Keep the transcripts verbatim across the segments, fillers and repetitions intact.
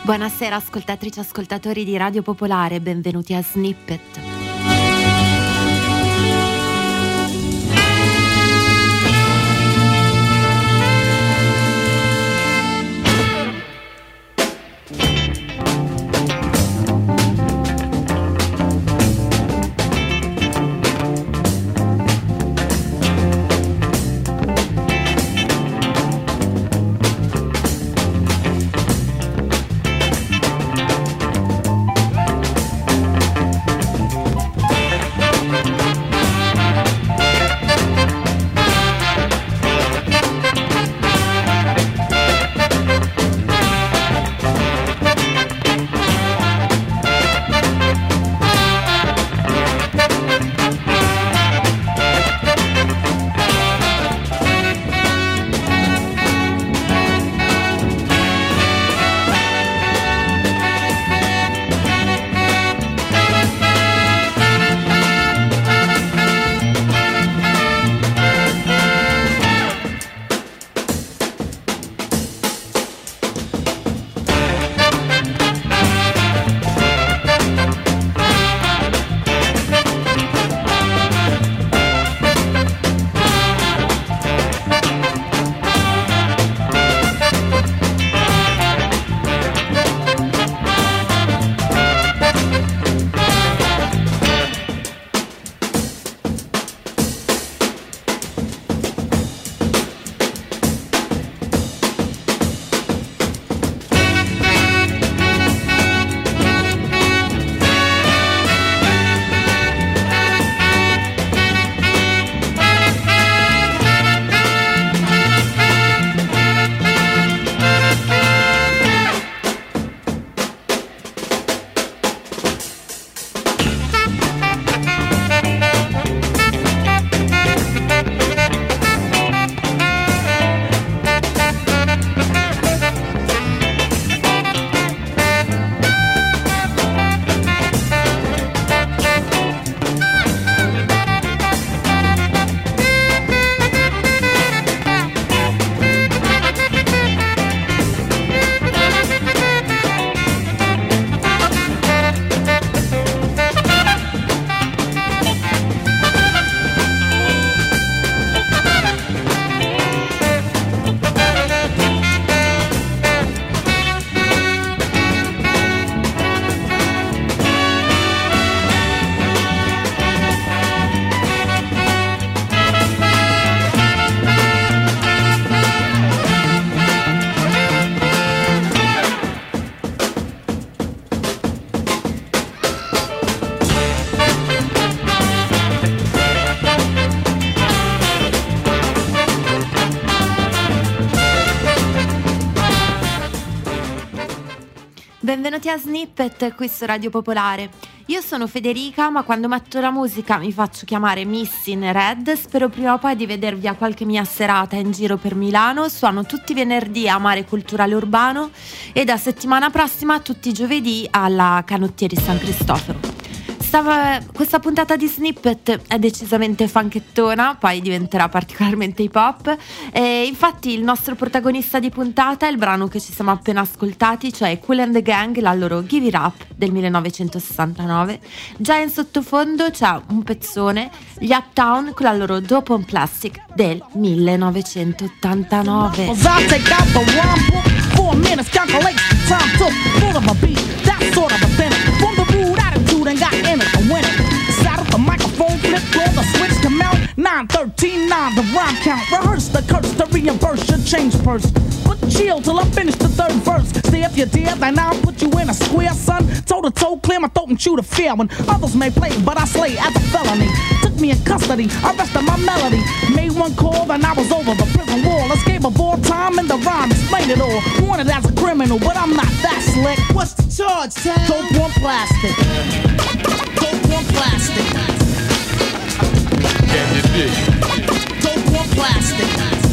Buonasera ascoltatrici e ascoltatori di Radio Popolare, benvenuti a Snippet. Benvenuti a Snippet qui su Radio Popolare. Io sono Federica, ma quando metto la musica mi faccio chiamare Miss in Red. Spero prima o poi di vedervi a qualche mia serata in giro per Milano. Suono tutti i venerdì a Mare Culturale Urbano e da settimana prossima tutti i giovedì alla Canottieri San Cristoforo. Stava, questa puntata di Snippet è decisamente funkettona, poi diventerà particolarmente hip hop. E infatti il nostro protagonista di puntata è il brano che ci siamo appena ascoltati, cioè Kool and the Gang, la loro Give It Up del millenovecentosessantanove. Già in sottofondo c'è un pezzone, gli Uptown, con la loro Dope on Plastic del millenovecentottantanove. And got in it to win it. Saddle the microphone, flip, blow the switch, come out. nine thirteen nine, the rhyme count. Rehearse the curse to reimburse your change purse. But chill till I finish the third verse. See if you dare, then I'll put you in a square, son. Toe to toe, clear my throat and chew the fear. When others may play, but I slay as a felony. Took me in custody, arrested my melody. Made one call, then I was over the prison wall. Escape of all time and the rhyme explained it all. Wanted as a criminal, but I'm not that slick. What's the charge, Tom? Dope on plastic. Dope on plastic. Dope on plastic.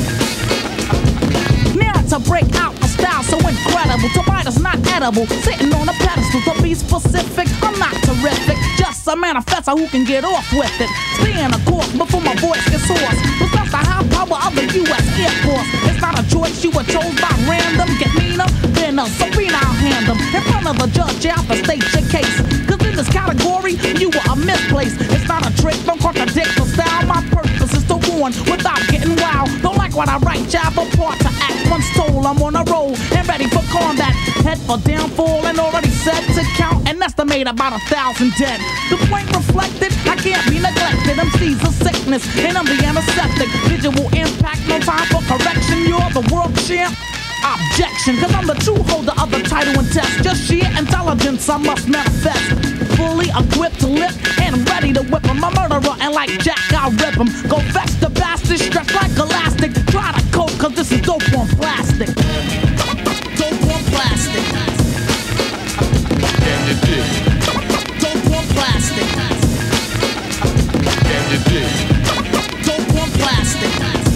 Now to break out a style so incredible, to bite is not edible. Sitting on a pedestal, to be specific, I'm not terrific. Just a manifestor who can get off with it. Staying a course before my voice gets hoarse. Possess the high power of the U S Air Force. It's not a choice, you were chose by random. Get meaner, then Serena, Serena, I'll hand them. In front of the judge, you have to state your case. Cause in this category, you were a misplaced. It's not a trick, don't contradict the style. My purpose is to warn without getting wild. Don't like what I write, you have a part to act. Once told, I'm on a roll and ready for combat. Head for downfall and already set to count and estimate about a thousand dead. The point reflected, I can't be neglected. M C's a sickness and I'm the antiseptic. Visual impact, no time for correction. You're the world champ. Objection, cause I'm the true holder of the title and test. Just sheer intelligence I must manifest. Fully equipped to lift and ready to whip him. I'm a murderer and like Jack I'll rip him. Go fetch the bastard, stretch like elastic. Try to cope cause this is dope on plastic. Dope on plastic. Can you dig? Dope on plastic. Can you dig? Dope on plastic.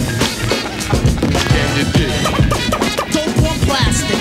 Can you dig? Plastic.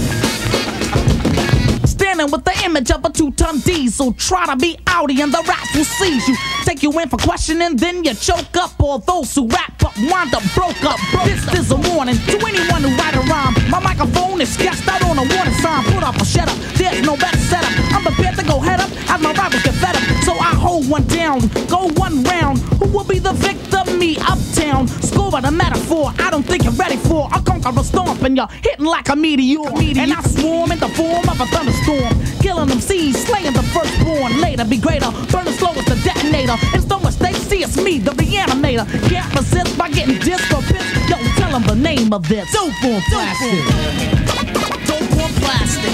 Standing with the image of a two-ton diesel. Try to be Audi and the rats will seize you. Take you in for questioning, then you choke up. All those who rap up, wind up, broke up. This is a warning to anyone who write a rhyme. My microphone is sketched out on a warning sign. Put up or shut up, there's no better setup. I'm prepared to go head up as my rivals get fed up. So I hold one down, go one round. Who will be the victim? Me, uptown. Score with a metaphor I don't think you're ready for. I conquer a stomp and you're hitting like a meteor. And I swarm in the form of a thunderstorm. Killing them seeds, slaying the firstborn. Later be greater, burn as slow as the detonator. It's no mistake, see it's me, the reanimator. Can't resist by getting dissed or pissed. Yo, tell them the name of this. Dope on plastic. Dope on plastic.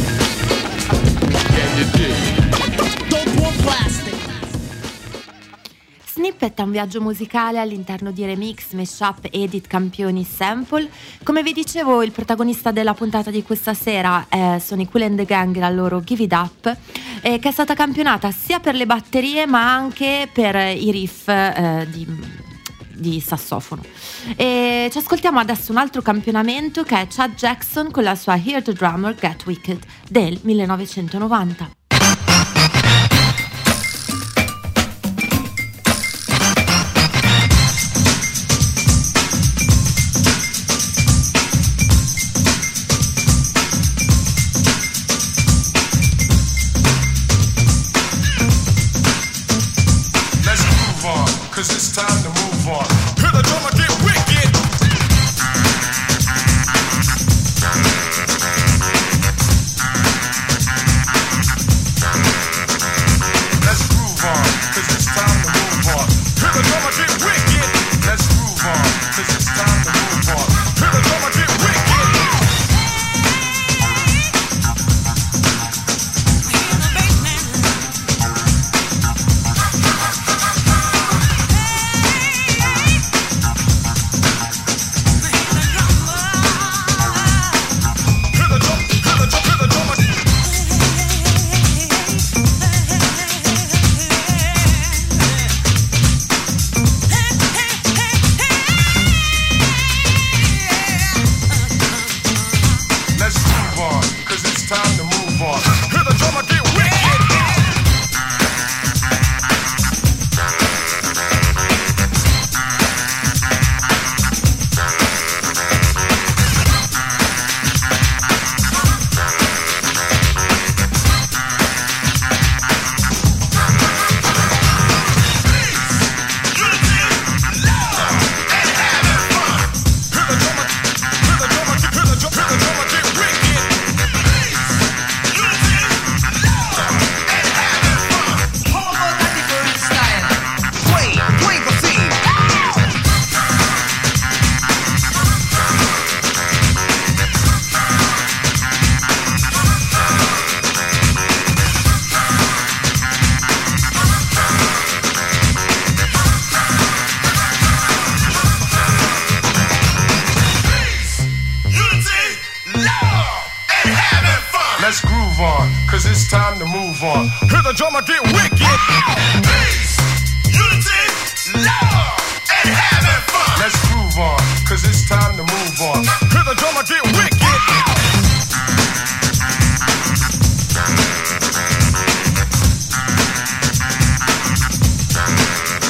Can you dig? Dope on plastic. Snippet è un viaggio musicale all'interno di remix, mashup, edit, campioni, sample. Come vi dicevo, il protagonista della puntata di questa sera eh, sono i Kool and the Gang, la loro Give It Up, eh, che è stata campionata sia per le batterie ma anche per i riff eh, di, di sassofono. E ci ascoltiamo adesso un altro campionamento che è Chad Jackson con la sua Hear the Drummer Get Wicked del millenovecentonovanta. Cause it's time to move on. Hear the drummer get wicked. Let's groove on, cause it's time to move on. Hear the drummer get wicked. Let's groove on, cause it's time to move on. Hear the drummer get wicked. Let's groove on, cause it's time to move on. Hear the drummer get wicked. Peace, unity, love, and having fun. Let's groove on, cause it's time to move on. Hear the drummer get wicked.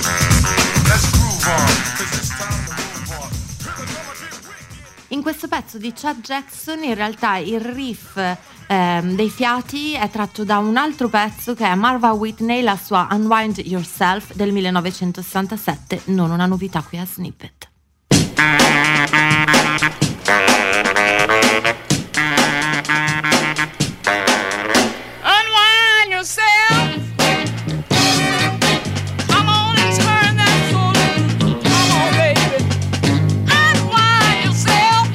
In questo pezzo pezzo di Chad Jackson, in realtà il riff ehm, dei fiati è tratto da un altro pezzo che è Marva Whitney, la sua Unwind Yourself del millenovecentosessantasette, non una novità qui a Snippet. Unwind yourself. Come on and turn that soul loose. Come on, baby. Unwind yourself.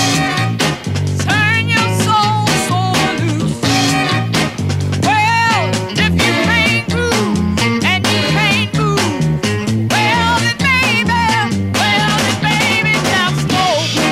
Turn your soul, soul loose. Well, if you can't groove and you can't move, well then baby, well then baby, just go.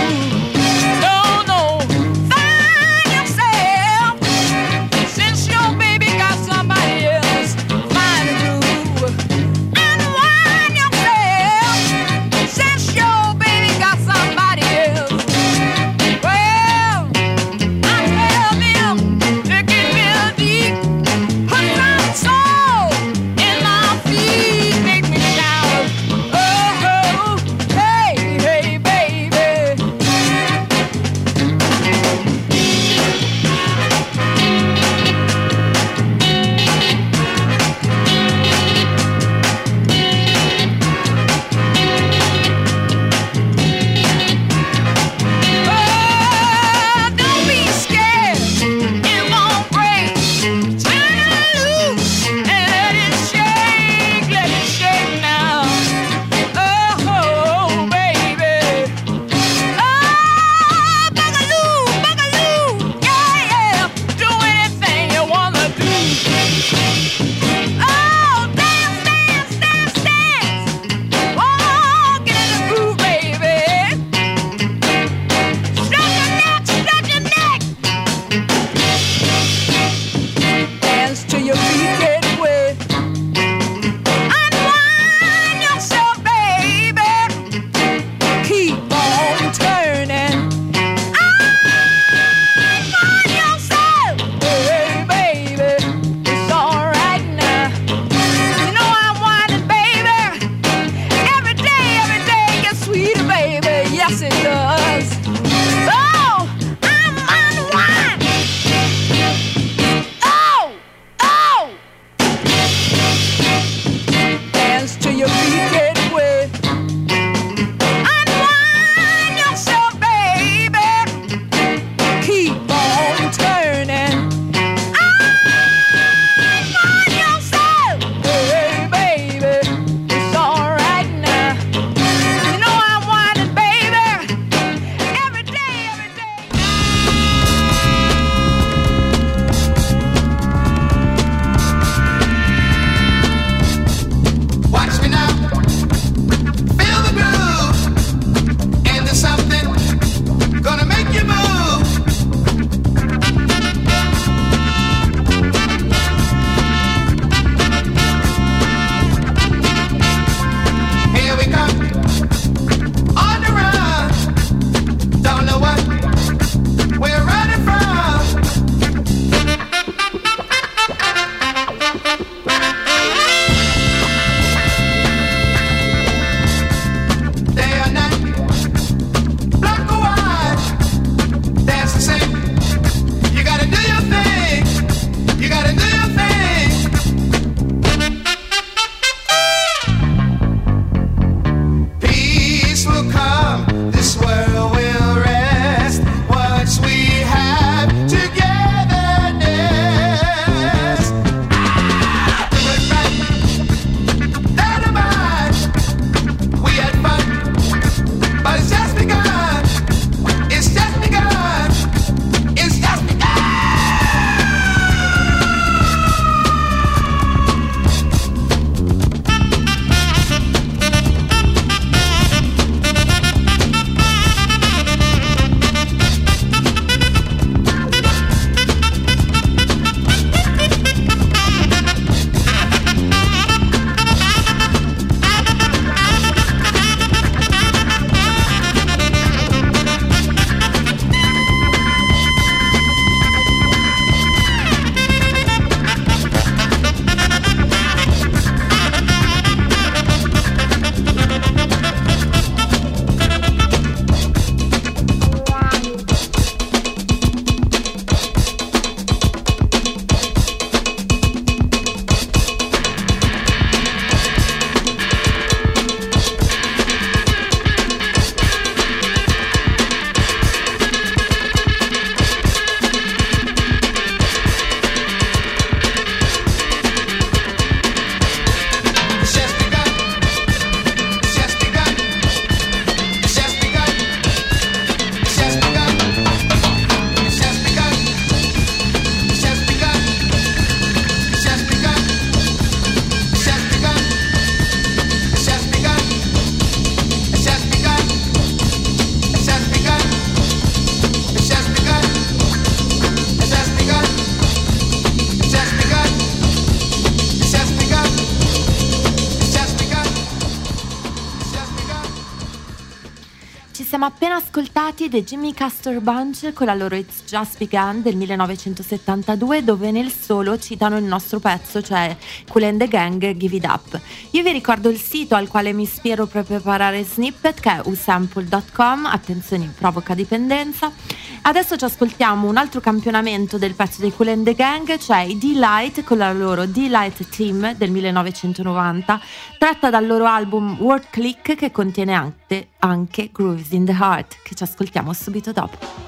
siamo appena ascoltati The Jimmy Castor Bunch con la loro It's Just Begun del millenovecentosettantadue, dove nel solo citano il nostro pezzo, cioè Kool and the Gang, Give It Up. Io vi ricordo il sito al quale mi ispiro per preparare snippet, che è u sample punto com, attenzione, provoca dipendenza. Adesso ci ascoltiamo un altro campionamento del pezzo dei Kool and the Gang, cioè i D-Light con la loro D-Light Team del millenovecentonovanta, tratta dal loro album Word Click, che contiene anche, anche Grooves in the Heart, che ci ascoltiamo subito dopo.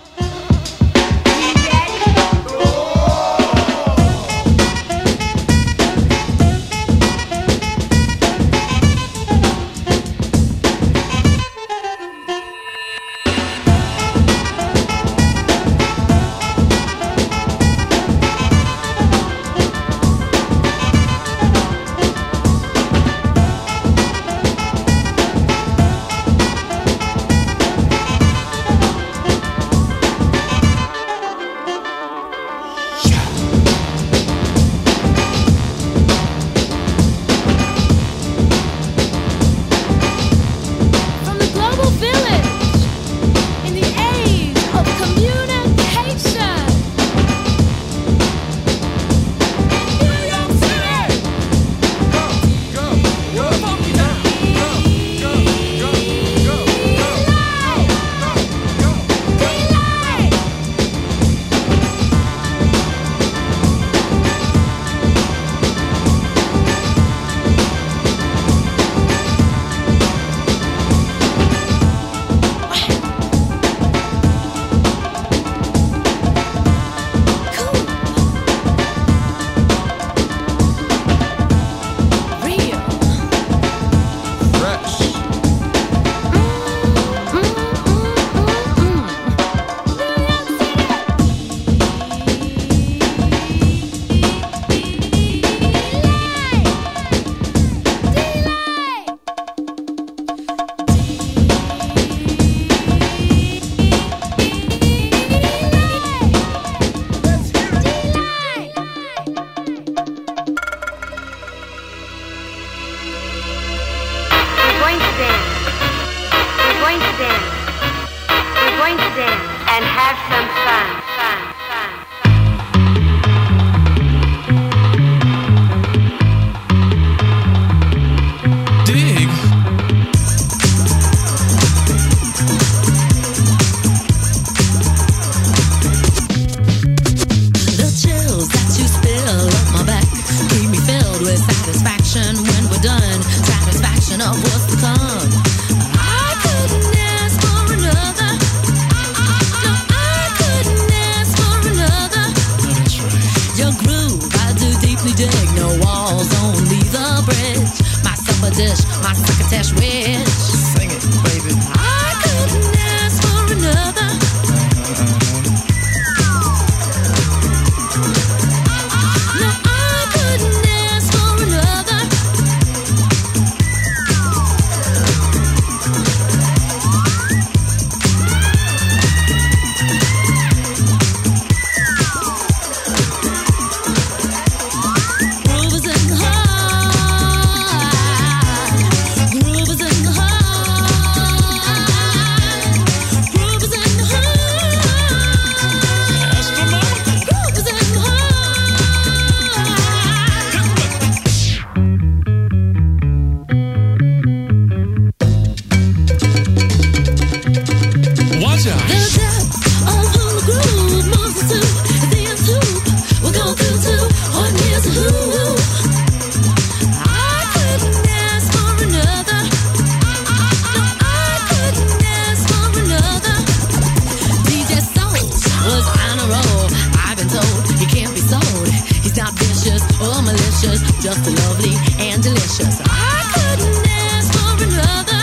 Just lovely and delicious. I couldn't ask for another.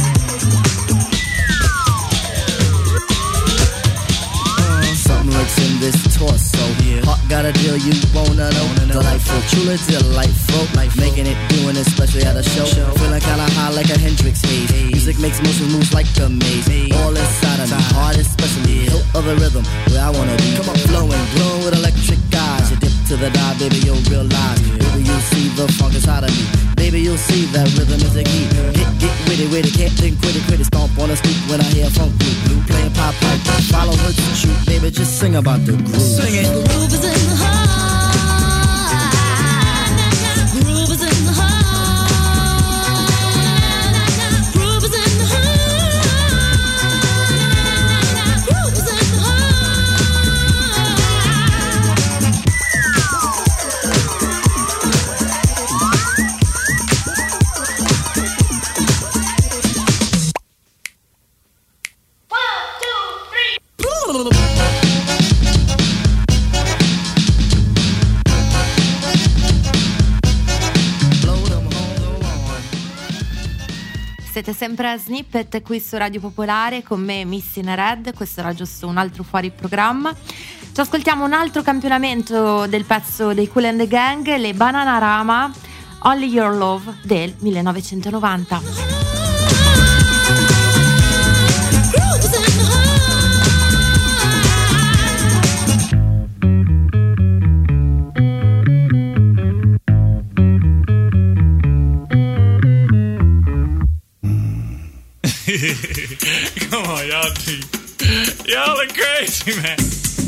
Uh, something lurks in this torso. Yeah. Heart got a deal you wanna know. Wanna know. Delightful, truly delightful. Life making it, doing it, especially at a show. show. Feeling kinda high like a Hendrix haze. Hey. Music makes motion moves like a maze. Hey. All inside of me, heart especially. Hilt of the rhythm, where I wanna be. Come on, flowing, glowing with electric eyes. You dip to the die, baby, you'll realize. Baby, you'll see the funk inside of me. Baby, you'll see that rhythm is the key. Get, get witty, witty, can't think, quitty, quitty. Stomp on the street when I hear funk blue, blue playing pop pipe. Follow her to shoot, baby, just sing about the groove. Sing it. The groove is in the heart. The groove is in the heart. Groove is in the heart. Groove is in the heart. Siete sempre a Snippet qui su Radio Popolare con me Missy Red, questo era giusto un altro fuori programma. Ci ascoltiamo un altro campionamento del pezzo dei Kool and the Gang, le Bananarama, Only Your Love del millenovecentonovanta. Come on, y'all two. Y'all are crazy, man.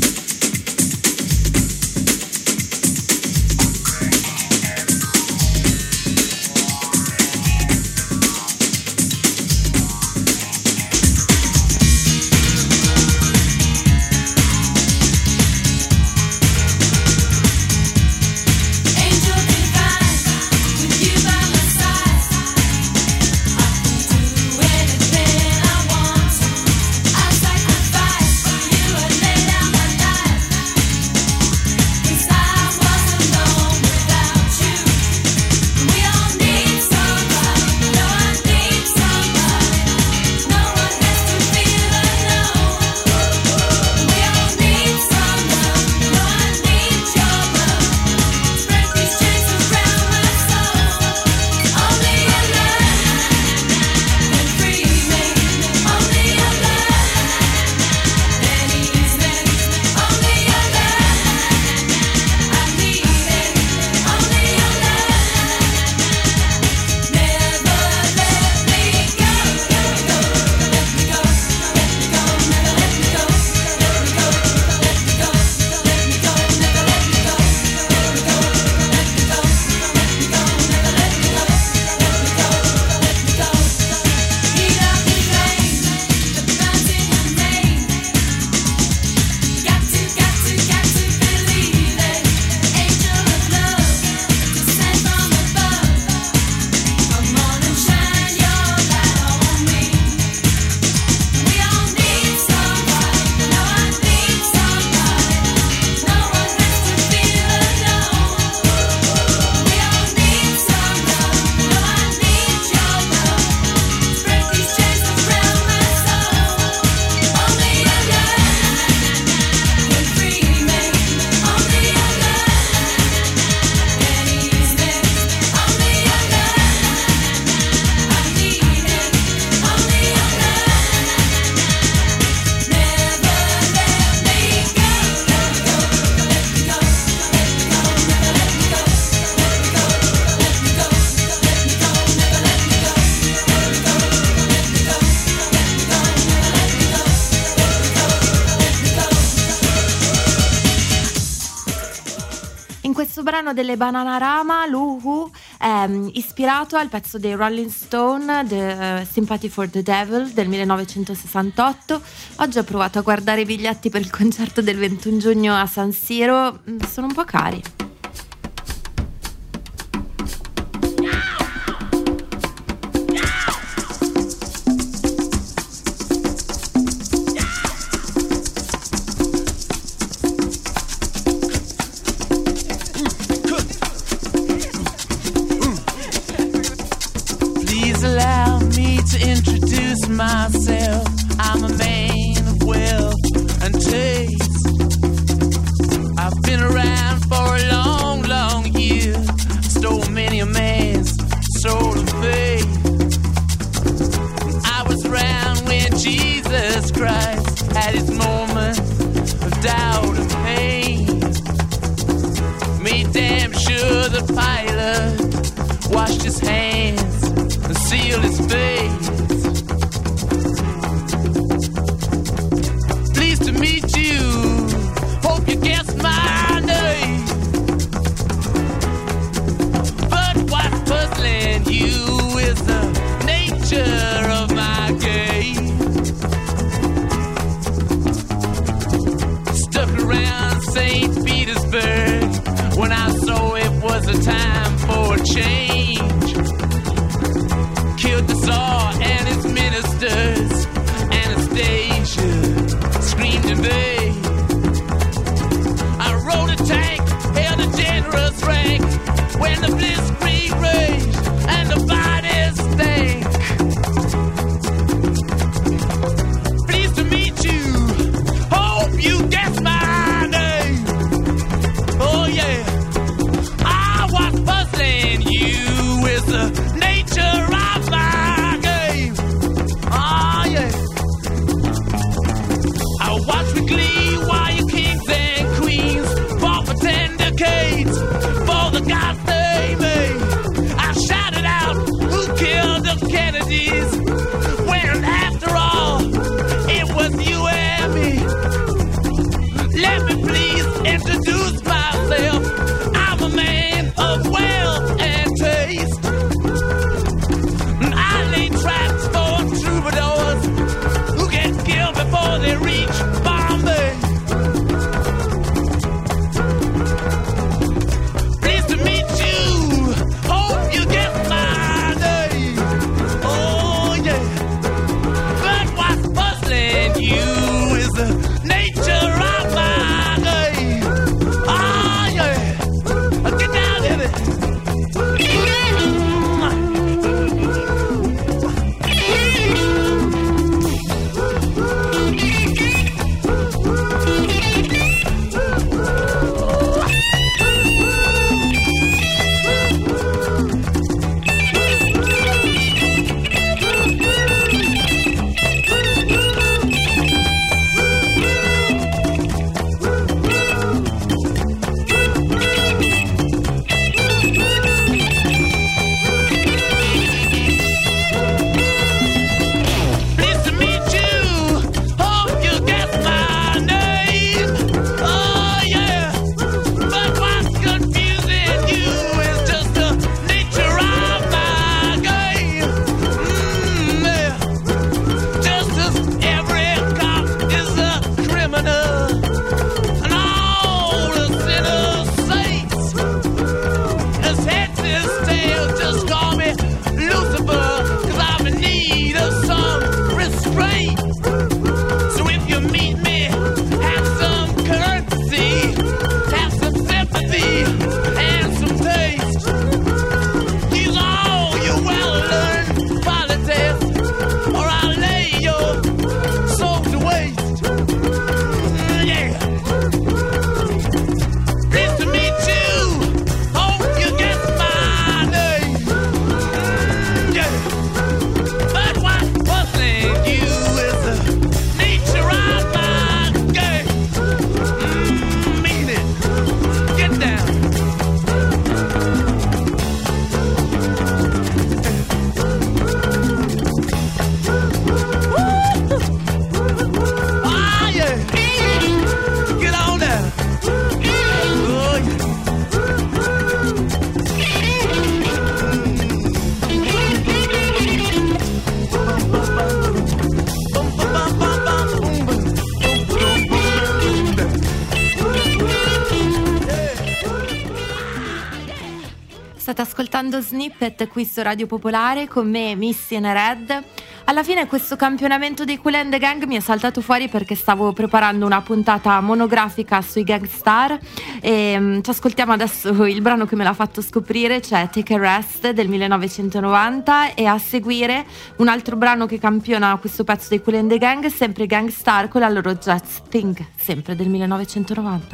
Brano delle Bananarama, Luhu, ehm, ispirato al pezzo dei Rolling Stone, The Sympathy for the Devil del millenovecentosessantotto. Oggi ho provato a guardare i biglietti per il concerto del ventuno giugno a San Siro, sono un po' cari. Myself, I'm a man of wealth and taste. I've been around for a long, long year. Stole many a man's soul of faith. I was around when Jesus Christ had his moment of doubt and pain. washed his hands and sealed his face. Pleased to meet you. Hope you guessed my name. But what's puzzling you is the nature of my game. Stuck around Saint Petersburg when I saw it was a time for a change. Killed the Tsar and his ministers. Anastasia screamed in vain. I rode a tank, held a generous rank when the blitzkrieg raged and the bodies stank. Pleased to meet you. Hope you guessed my name. Oh yeah. I was puzzling you with the nature of my game. Oh yeah. I watched with glee while your kings and queens fought for ten decades for the gods they made. I shouted out, who killed the Kennedys? When after all, it was you and me. Let me please introduce myself. I'm a man of wealth and taste. I lay traps for troubadours who get killed before they reach Bombay. Pleased to meet you. Hope you get my name. Oh yeah. But what's puzzling you is the nature of my game. Oh yeah. Get down in it. Pleased to meet you. Hope you guessed my name. Oh yeah. But what's confusing you is just the nature of my game. Mm, yeah. Just as every cop is a criminal, and all the sinners saints. As heads is tails, just call me Lucifer, 'cause I'm in need of some restraint. So if you meet me, have some courtesy, have some sympathy, and some taste. Use all your well-learned politics, or I'll lay your soul to waste. Mm, yeah. Pleased to meet you. Hope you get my name. Mm, yeah. But what's puzzling you is the nature of my game. Mm, mean it. Get down. Ah, yeah. Get on down. Oh, yeah. State ascoltando Snippet qui su Radio Popolare con me, Missy in Red. Alla fine questo campionamento dei Kool and the Gang mi è saltato fuori perché stavo preparando una puntata monografica sui gangstar e um, ci ascoltiamo adesso il brano che me l'ha fatto scoprire, cioè Take a Rest del millenovecentonovanta, e a seguire un altro brano che campiona questo pezzo dei Kool and the Gang, sempre Gangstar, con la loro Jazz Thing, sempre del millenovecentonovanta.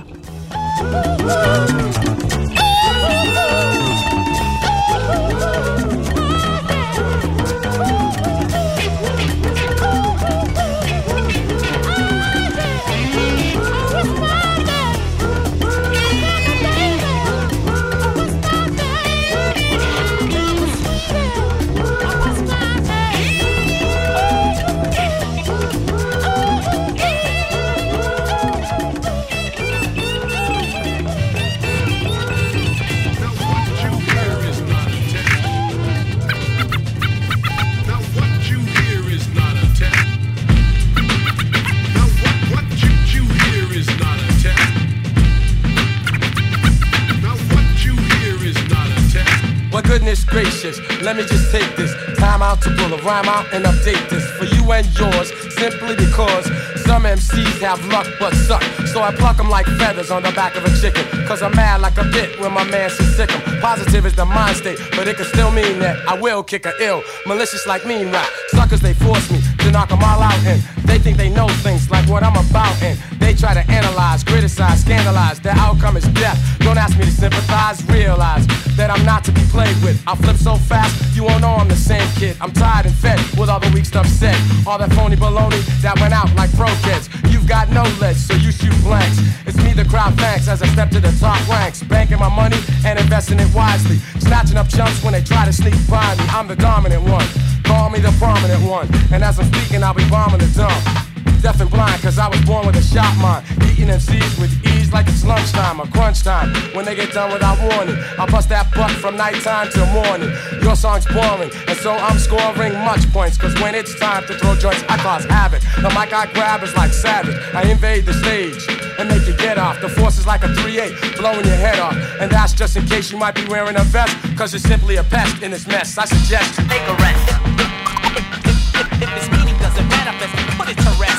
Goodness gracious, let me just take this time out to pull a rhyme out and update this for you and yours, simply because some M Cs have luck but suck. So I pluck them like feathers on the back of a chicken, cause I'm mad like a bit when my man says sick 'em. Positive is the mind state, but it can still mean that I will kick a ill, malicious like mean rap. Suckers, they force me to knock them all out, and they think they know things like what I'm about, and they try to analyze, criticize, scandalize. Their outcome is death. Don't ask me to sympathize, realize that I'm not to be played with. I'll flip so fast, you won't know I'm the same kid. I'm tired and fed with all the weak stuff said, all that phony baloney that went out like pro kids. You've got no legs, so you shoot blanks. It's me the crowd thanks as I step to the top ranks, banking my money and investing it wisely, snatching up chumps when they try to sneak by me. I'm the dominant one, call me the prominent one, and as I'm speaking I'll be bombing the dump. Deaf and blind, cause I was born with a shot mind, eating M Cs with ease like it's lunchtime or crunch time. When they get done without warning, I'll bust that butt from nighttime till morning. Your song's boring, and so I'm scoring much points, cause when it's time to throw joints, I cause havoc. The mic I grab is like savage, I invade the stage and make you get off. The force is like a three eight, blowing your head off. And that's just in case you might be wearing a vest, cause you're simply a pest in this mess. I suggest you take a rest. If this meaning doesn't manifest, put it to rest.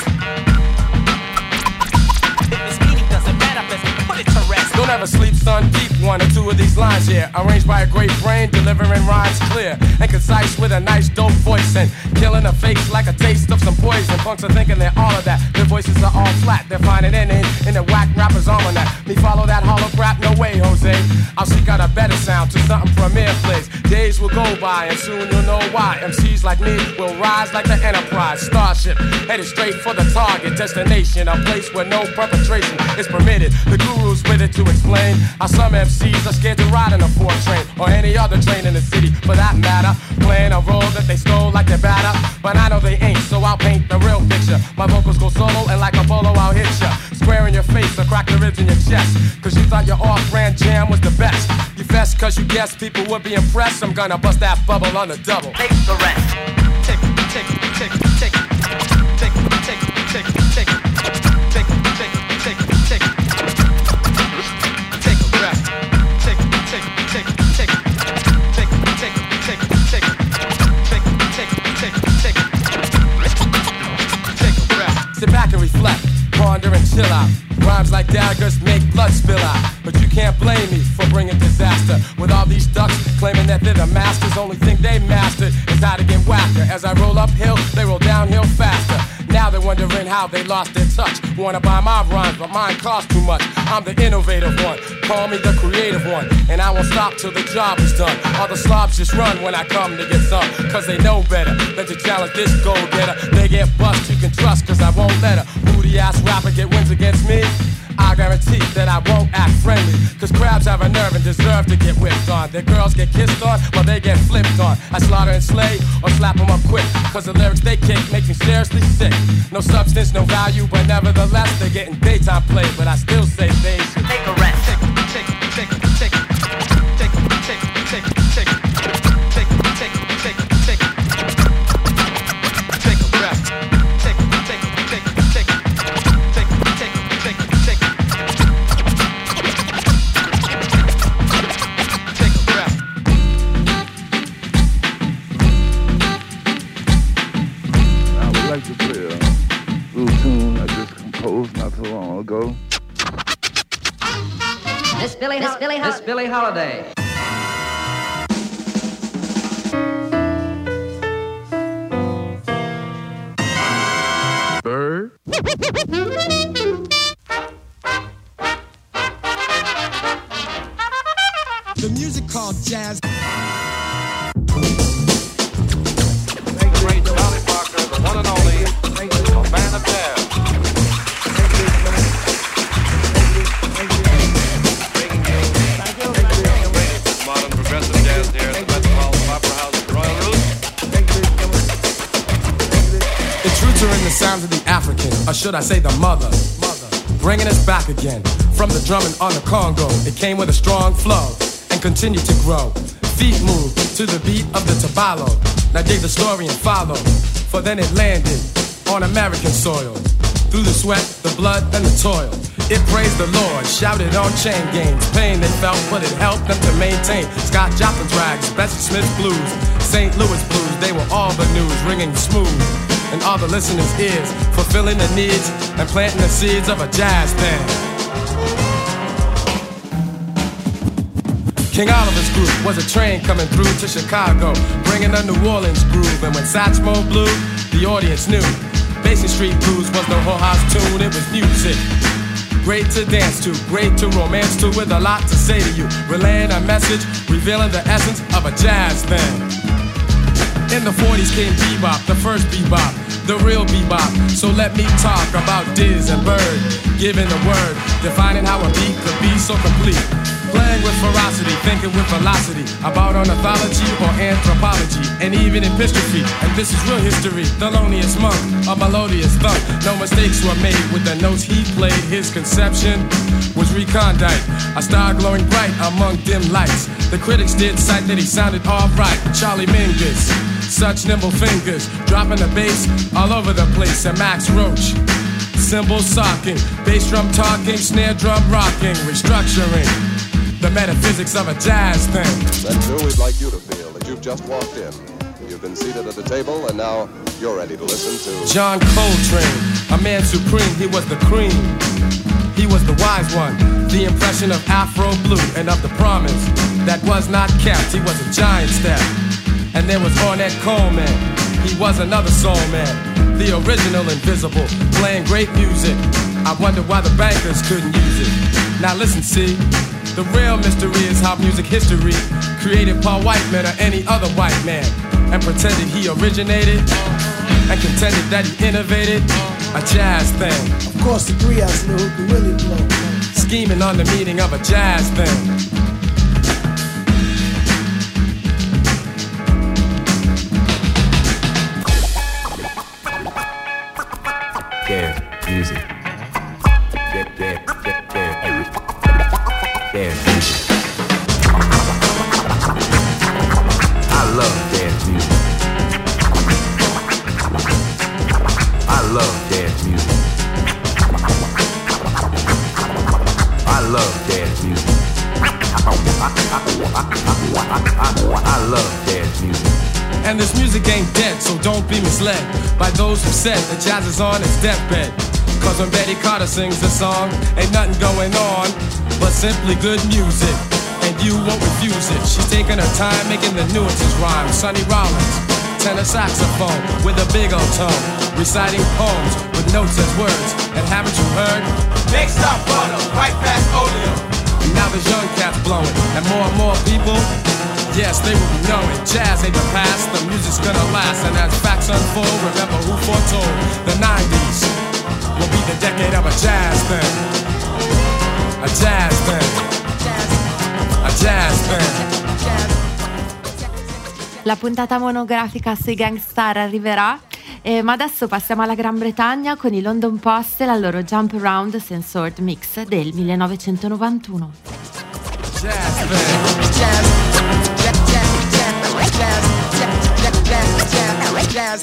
If this meaning doesn't manifest, put it to rest. Don't ever sleep, son, deep one or two of these lines here, arranged by a great brain, delivering rhymes clear and concise with a nice dope voice, and killing a face like a taste of some poison. Punks are thinking they're all of that, their voices are all flat. They're finding it in, in the whack rapper's almanac. Me follow that hollow crap, no way, Jose. I'll seek out a better sound to something Premier plays. Days will go by and soon you'll know why M Cs like me will rise like the Enterprise starship, headed straight for the target destination, a place where no perpetration is permitted. The guru's with it to explain how some M Cs are scared to ride in a four train or any other train in the city for that matter, playing a role that they stole like they're batter. But I know they ain't, so I'll paint the real picture. My vocals go solo and like a bolo I'll hit ya, square in your face or crack the ribs in your chest, cause you thought your off-brand jam was the best. You fess cause you guessed people would be impressed. I'm gonna bust that bubble on the double. Take the rest. Tick, tick, tick, tick, tick, tick, tick, tick, tick, tick, tick, tick, tick. Take a breath. Tick, tick, tick, tick, tick, tick, tick, tick, tick, tick, tick, tick. Take a breath. Sit back and reflect, ponder and chill out. Rhymes like daggers make blood spill out, but you can't blame me for bringing disaster. With all these ducks claiming that they're the masters, only thing they mastered is how to get whacker. As I roll uphill, they roll downhill faster. Now they're wondering how they lost their touch. Wanna buy my rhymes, but mine cost too much. I'm the innovative one, call me the creative one, and I won't stop till the job is done. All the slobs just run when I come to get some, cause they know better than to challenge this go-getter. They get bust, you can trust, cause I won't let a booty-ass rapper get wins against me. I guarantee that I won't act friendly, cause crabs have a nerve and deserve to get whipped on. Their girls get kissed on while they get flipped on. I slaughter and slay or slap them up quick, cause the lyrics they kick make me seriously sick. No substance, no value, but nevertheless they're getting daytime play. But I still say they should take a rest. Tick, tick, tick, tick, tick, tick, tick, tick, tick, tick, tick, tick. Take a breath. Tick, tick, tick, tick, tick, tick, tick, tick. Take a breath. I would like to play a little tune I just composed not so long ago. Miss Billie, Miss Billie, Miss Billie Holiday. Bird. The music called jazz. Great Charlie Parker, the one and only, a man of jazz. Modern progressive jazz here at the Metropolitan Opera House at Royal Roost. Its roots are in the sounds of the African, or should I say the mother, bringing us back again from the drumming on the Congo. It came with a strong flow and continued to grow. Feet move to the beat of the tabalo. Now dig the story and follow, for then it landed on American soil. Through the sweat, the blood, and the toil, It praised the Lord, shouted on chain gangs. Pain they felt, but it helped them to maintain. Scott Joplin's rags, Bessie Smith's blues, Saint Louis blues, they were all the news, ringing smooth in all the listeners' ears, fulfilling the needs and planting the seeds of a jazz band. King Oliver's group was a train coming through to Chicago, bringing a New Orleans groove. And when Satchmo blew, the audience knew Basin Street Blues was the whole house tune. It was music, great to dance to, great to romance to, with a lot to say to you, relaying a message, revealing the essence of a jazz band. In the forties came bebop, the first bebop, the real bebop. So let me talk about Diz and Bird, giving the word, defining how a beat could be so complete. Playing with ferocity, thinking with velocity, about ornithology or anthropology, and even epistrophe. And this is real history, Thelonious Monk, a melodious thunk. No mistakes were made with the notes he played. His conception was recondite, a star glowing bright among dim lights. The critics did cite that he sounded alright. Charlie Mingus, such nimble fingers, dropping the bass all over the place. And Max Roach, cymbals socking, bass drum talking, snare drum rocking, restructuring the metaphysics of a jazz thing. Then too, we'd like you to feel that you've just walked in. You've been seated at the table, and now you're ready to listen to John Coltrane, a man supreme. He was the cream, he was the wise one, the impression of Afro blue and of the promise that was not kept. He was a giant step. And there was Ornette Coleman, he was another soul man, the original Invisible, playing great music. I wonder why the bankers couldn't use it. Now listen, see, the real mystery is how music history created Paul Whiteman or any other white man, and pretended he originated and contended that he innovated a jazz thing. Of course, the three of us knew who could really blow. Scheming on the meaning of a jazz thing. Dance music. Dance, dance, dance, dance, dance music. I love dance music. I love dance music. I love dance music. I love dance music. And this music ain't dead, so don't be misled by those who said that jazz is on its deathbed. Cause when Betty Carter sings a song, ain't nothing going on but simply good music, and you won't refuse it. She's taking her time making the nuances rhyme. Sonny Rollins, tenor saxophone with a big old tone, reciting poems with notes as words. And haven't you heard? Next up, butter, right past Oleo. Now there's young cats blowing, and more and more people, yes, they will be knowing jazz ain't the past, the music's gonna last. And as facts unfold, remember who foretold the nineties will be the decade of a jazz thing. A jazz thing. A jazz thing. La puntata monografica sui gangstar arriverà, eh, ma adesso passiamo alla Gran Bretagna con i London Post e la loro Jump Around Censored Mix del millenovecentonovantuno. Jazz thing. Jazz. Jazz.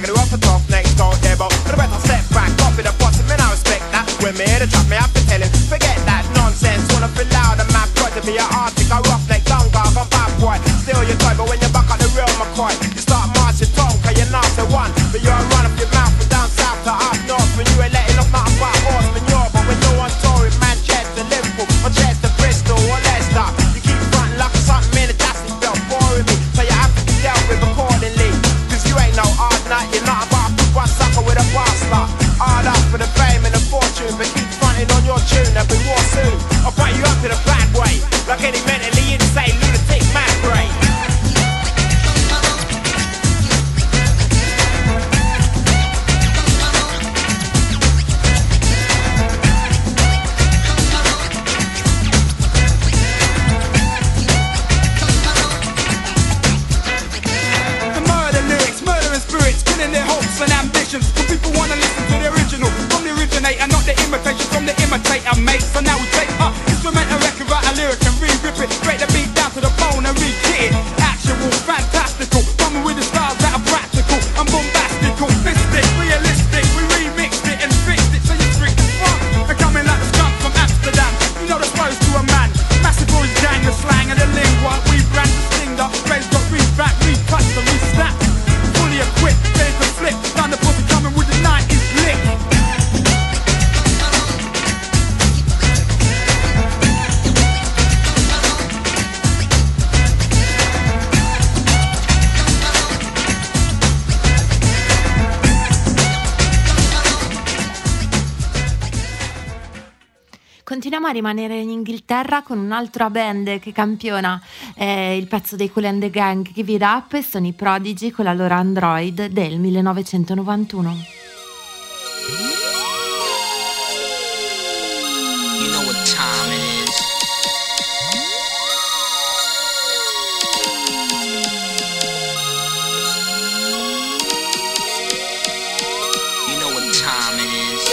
swagger, do up the top next door, there, but the better step back, off in the bottom, and I respect that. When me here to trap me, I have to tell him, forget that nonsense. Wanna feel loud and mad, try to be an arctic, a roughneck, down guard, I'm bad boy. Still your toy, but when you're back on the real McCoy, you start marching tongue, cause you're not the one. But you're a run up your mouth from down south to up north, and you ain't letting off nothing but horse manure. But when you're on tour in Manchester, Liverpool, Manchester, Bristol, or Leicester, you keep fronting like something in a dusty belt, boring me, so you have to be dealt with accordingly. Cause you ain't no hard nut, you're not about to one sucker with a bastard. Hard up for the fame and the fortune, but keep fronting on your tune, there'll be war soon. I'll bite you up in a bad way, like any mentally insane lunatic mad brain. Their hopes and ambitions, but people wanna listen to the original from the originator, not the imitation from the imitator, mate. So now we take a instrumental record, write a lyric and re-rip it, break the beat down to the bone and re-kit it. Actual, fantastical, coming with the styles that are practical and bombastical, mystic, realistic. We remixed it and fixed it so you freak the fun. And coming like the skunk from Amsterdam, you know the flows to a man. Massive boys gang, the slang and the lingua. We brand the stinger, Ray's got reback, retouched and re-snapped. Fully equipped, ready to flip. Down the pussy coming with the nineties lick. Continuiamo a rimanere in Inghilterra con un'altra band che campiona eh, il pezzo dei Kool and the Gang, Give It Up, e sono i Prodigy con la loro Android del millenovecentonovantuno. You know what time it is. You know what time it is.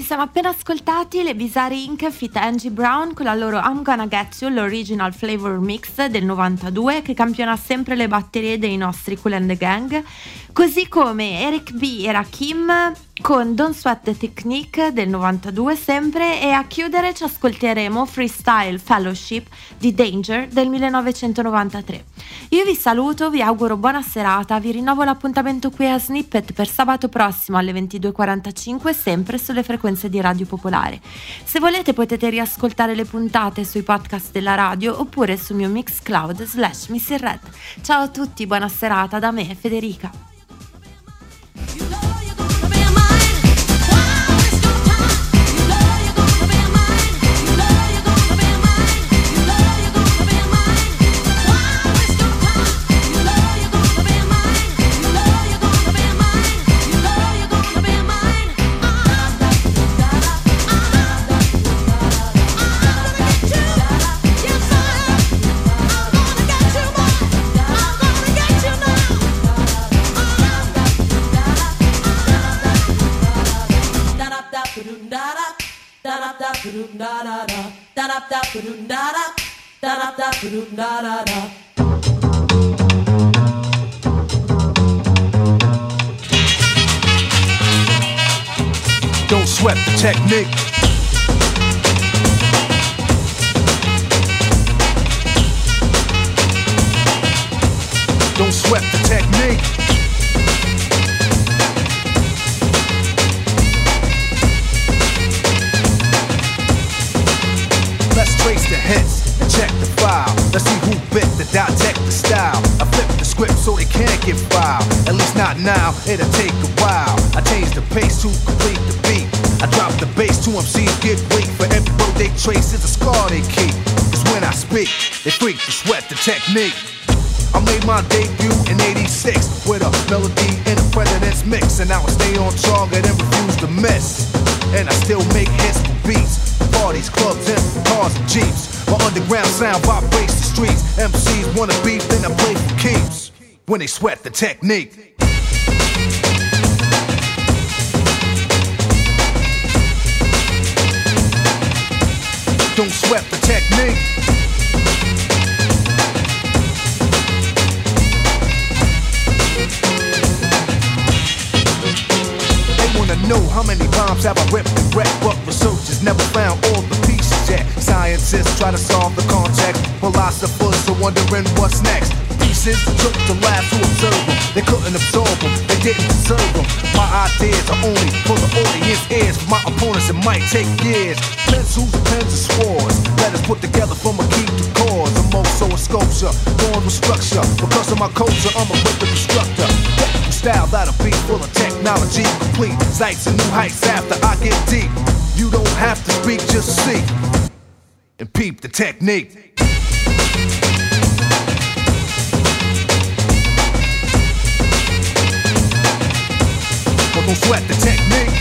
siamo appena ascoltati le Bizarre Inc feat. Angie Brown con la loro I'm Gonna Get You, l'original flavor mix del novantadue che campiona sempre le batterie dei nostri Kool and the Gang, così come Eric B e Rakim con Don't Sweat the Technique del novantadue sempre, e a chiudere ci ascolteremo Freestyle Fellowship di Danger del millenovecentonovantatré. Io vi saluto, vi auguro buona serata, vi rinnovo l'appuntamento qui a Snippet per sabato prossimo alle ventidue e quarantacinque sempre sulle frequenze di Radio Popolare. Se volete potete riascoltare le puntate sui podcast della radio oppure sul mio Mixcloud slash Missy Red. Ciao a tutti, buona serata da me, Federica. Don't sweat the technique. Don't sweat the technique. Let's trace the hits and check the file. Let's see who bit the dissect the style. I flip the script so they can't get filed. At least not now, it'll take a while. I change the pace to complete the beat. I drop the bass to M Cs get weak. For every road they trace is a scar they keep. Cause when I speak, they freak to sweat the technique. I made my debut in eighty-six with a melody in a president's mix. And now I stay on target and refuse to miss. And I still make hits for beats. Parties, clubs, and cars and jeeps. My underground sound vibrates the streets. M Cs wanna beef, then I play for keeps. When they sweat the technique. Don't sweat the technique. They wanna know how many bombs have I ripped and wrecked, but researchers never found all the pieces yet. Scientists try to solve the context, philosophers are wondering what's next. Pieces took to laugh to observe them. They couldn't absorb them, they didn't deserve them. My ideas are only for the audience ears. For my opponents it might take years. Pencils, pens, and swords, letters put together from a key to cause. I'm also a sculpture, born with structure. Because of my culture, I'm a rhythm instructor. Technical style that'll be full of technology. Complete sights and new heights after I get deep. You don't have to speak, just see. And peep the technique. But don't sweat the technique.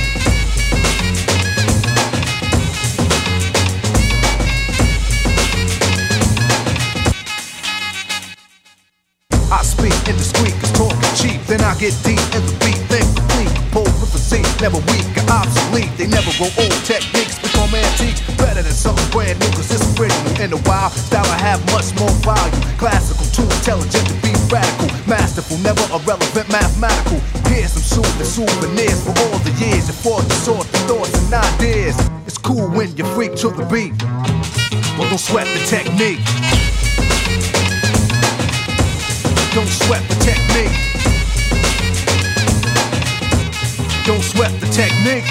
I speak indiscreet, cause talking cheap. Then I get deep in the beat, then complete. Composed with a Z, never weak or obsolete. They never grow old, techniques become antiques. Better than something brand new, cause it's original. In the wild style I have much more value. Classical, too intelligent to be radical. Masterful, never irrelevant, mathematical. Here's some soothing souvenirs for all the years. And for the sort of thoughts and ideas. It's cool when you freak to the beat. Well, don't sweat the technique. Don't sweat the technique. Don't sweat the technique.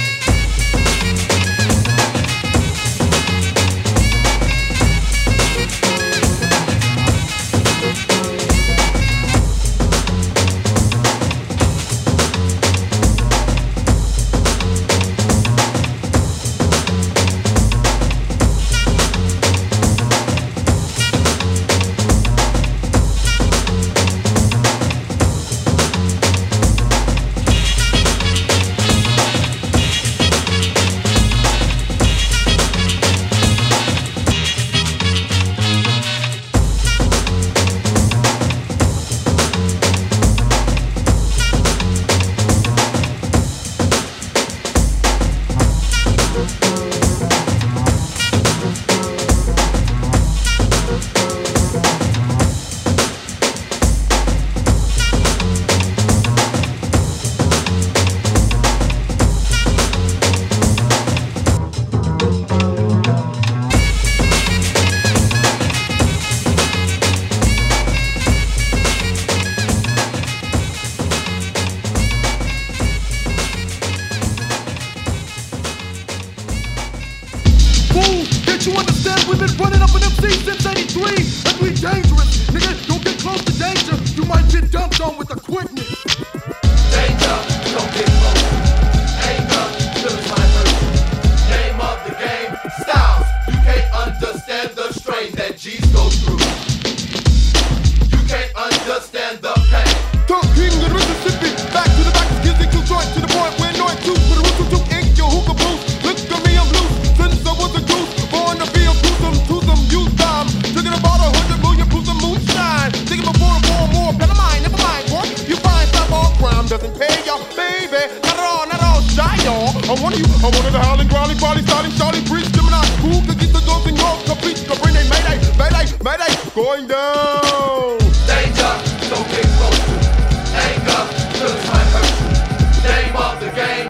you understand? We've been running up an M C since eighty-three, and we dangerous. Nigga, don't get close to danger. You might get dumped on with a quickness. Danger, don't get close. Anger, till it's my turn. Name of the game, styles. You can't understand the strain that G's go through. You can't understand the pain. Top King of Mississippi, back to the back, skills and joint to the point where no two, with a roof to ink your hookah boots. Look at me, I'm loose, since I was a goose, born to be a gruesome, to some youth time. Drinking about a hundred million proof of moonshine. Thinking before and more and more, never mind, never mind, boy. You find some all crime doesn't pay y'all, baby. Not at all, not at all shy, y'all. I'm one of you, I'm one of the howling, growling, brawling, starting, Charlie, breach, Gemini, who could get the guns in your complete, bring they mayday, mayday, mayday, going down.